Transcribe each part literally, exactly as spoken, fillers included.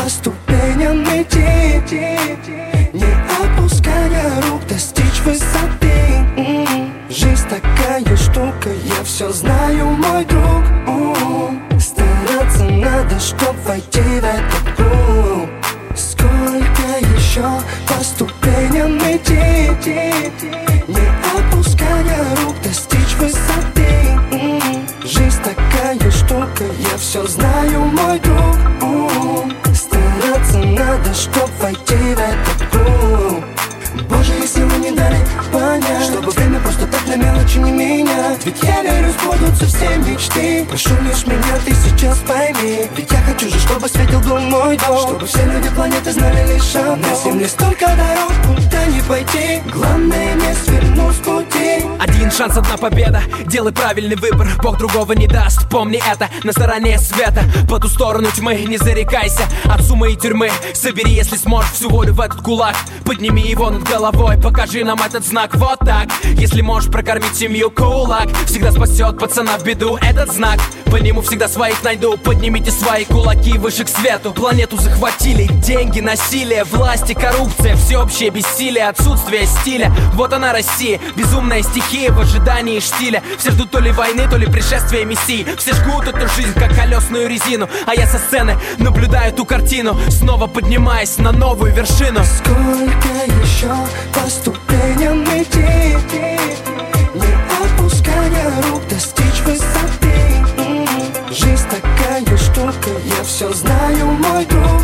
по ступеням идти, не опуская рук, достичь высоты. Жизнь такая штука, я все знаю, мой друг. Стараться надо, чтоб войти в этот круг. Сколько еще по ступеням идти, не опуская рук, достичь высоты. Жизнь такая штука, я все знаю, мой друг. Стараться надо, чтоб войти в этот круг. Божьи силы не дали понять, чтобы время просто так на мелочи не менять. Ведь я верю, сбудутся все мечты. Прошу лишь меня, ты сейчас пойми. Ведь я хочу же, чтобы светил дом мой дом, чтобы все люди планеты знали лишь одно: на земле столько дорог, куда не пойти. Главное не свернуть с пути. Один шанс, одна победа. Делай правильный выбор, Бог другого не даст. Помни это, на стороне света, по ту сторону тьмы. Не зарекайся от суммы и тюрьмы. Собери, если сможешь, всю волю в этот кулак. Подними его над головой, покажи нам этот знак. Вот так. Если можешь прокормить семью, кулак всегда спасет пацана в беду. Этот знак, по нему всегда своих найду. Поднимите свои кулаки выше к свету. Планету захватили деньги, насилие, власть и коррупция, всеобщее бессилие, отсутствие стиля. Вот она, Россия, безумная стихия в ожидании штиля. Все ждут то ли войны, то ли пришествия мессии. Все жгут эту жизнь, как колесную резину. А я со сцены наблюдаю ту картину, снова поднимаясь на новую вершину. Сколько еще по ступеням идти, не опуская рук, достичь высоты. Жизнь такая штука, я все знаю, мой друг.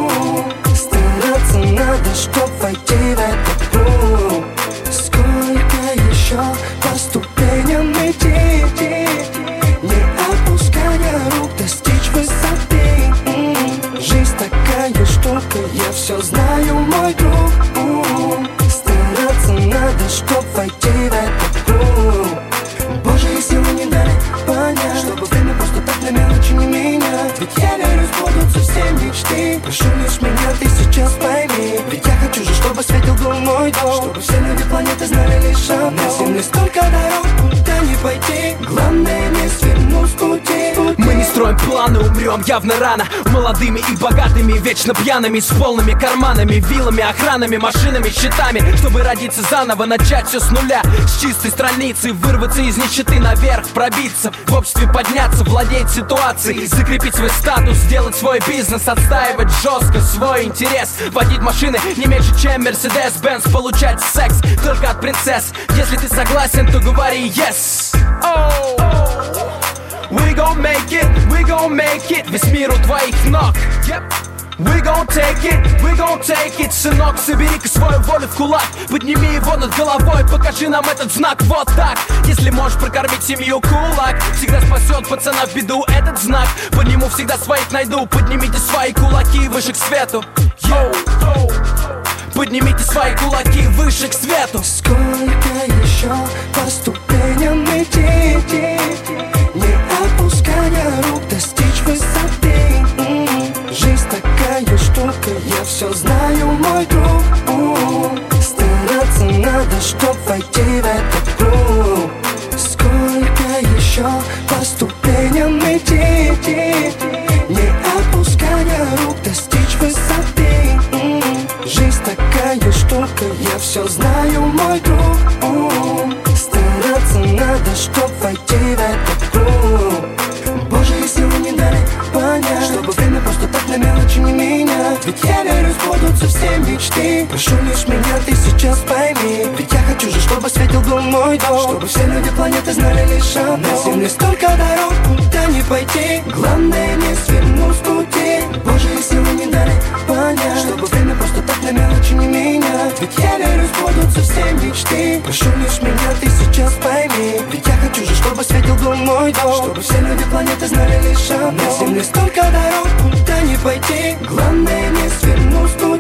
Стараться надо, чтоб войти в этот круг. Сколько еще по ступеням идти, не опуская рук, достичь высоты. Жизнь такая штука, я все знаю, мой друг. Стараться надо, чтоб войти в этот круг. Божьи силы не дали понять, чтобы время просто так на мелочи не менять. Ведь я верю, сбудутся все мечты. Прошу лишь меня, ты сейчас пойми. Ведь я хочу же, чтобы светил дом мой дом, чтобы все люди планеты знали лишь одно: на земле столько дорог, куда не пойти. Главное не свернуть с пути. Мы не строим планы, умрем явно рано. Молодыми и богатыми, вечно пьяными, с полными карманами, виллами, охранами, машинами, счетами. Чтобы родиться заново, начать все с нуля, с чистой страницы, вырваться из нищеты наверх, пробиться, в обществе подняться, владеть ситуацией, закрепить свой статус, сделать свой бизнес, отстаивать жестко свой интерес, водить машины не меньше, чем Mercedes-Benz, получать секс только от принцесс. Если ты согласен, то говори yes. Oh. We gon' make it, we gon' make it. Весь мир у твоих ног. Yep. We gon' take it, we gon' take it. Сынок, собери-ка свою волю в кулак, подними его над головой, покажи нам этот знак. Вот так. Если можешь прокормить семью, кулак всегда спасет пацана в беду. Этот знак, по нему всегда своих найду. Поднимите свои кулаки выше к свету. Йоу, йоу. Поднимите свои кулаки выше к свету. Сколько еще по ступеням идти, не опуская рук, достичь высоты. Жизнь такая штука, я все знаю, мой друг. Стараться надо, чтоб войти в этот круг. Сколько еще по ступеням идти, не опуская рук, достичь высоты. Жизнь такая штука, я все знаю, мой друг. Стараться надо, чтоб войти в этот круг. Божьи силы не дали понять, чтобы время просто так на мелочи не менять. Ведь я верю, сбудутся все мечты. Прошу лишь меня, ты сейчас пойми. Ведь я хочу же, чтобы светил дом мой дом, чтобы все люди планеты знали лишь одно: на земле столько дорог, куда не пойти. Главное не свернуть с пути. Божьи силы не дали понять, чтобы время просто так на мелочи не менять. Ведь я верю, сбудутся все мечты. Прошу лишь меня, ты сейчас пойми. Ведь я хочу же, чтобы светил дом мой дом, чтобы все люди планеты знали лишь одно: на земле столько дорог, куда не пойти. Главное не свернуть с пути.